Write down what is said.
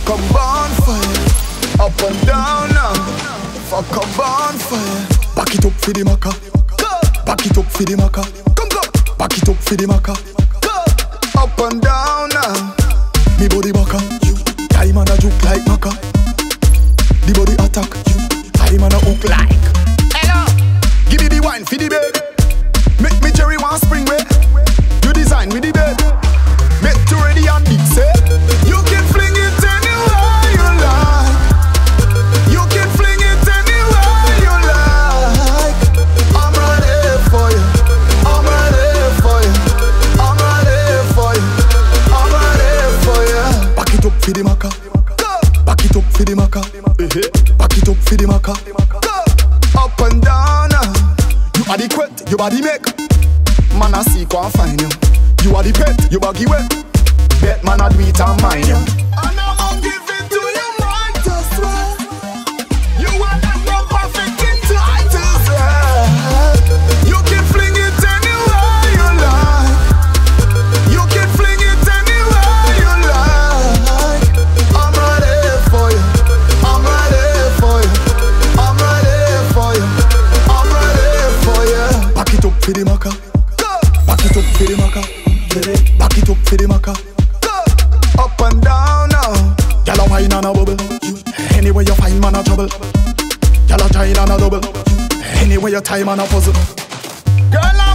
Fuck a bonfire, up and down now. Fuck a bonfire. Back it up for the maca. Back it up for the maca. Come go. Back it up for the maca. Up and down now. Me body baka. Time and a juke like maca. The body attack. Time and a hook like. Hello. Give me the wine for the bed. Make me cherry one spring way. You design with the bed. Make you ready and big say. You can fling it anywhere you like. You can fling it anywhere you like. I'm ready for you. I'm ready for you. I'm ready for you. I'm ready for you. Back it up for the maca. Back it up for the maca. Back it up for the maca. Up and down. You adequate, you body make. Man I see can't find you. You are the pet, you buggy wet. Bet man I do it and mind you. And now I'll give it to you right as well. You are that one perfect into I as well. You can fling it anywhere you like. You can fling it anywhere you like. I'm ready for you. I'm ready for you. I'm ready for you. I'm ready for you. Back it up for the maca. Back it up for the maca. Back it up for the maca. Up and down now. Y'all a wine and a bubble. Anywhere you find man a trouble. Y'all a giant and a double. Anywhere you time and a puzzle. Girl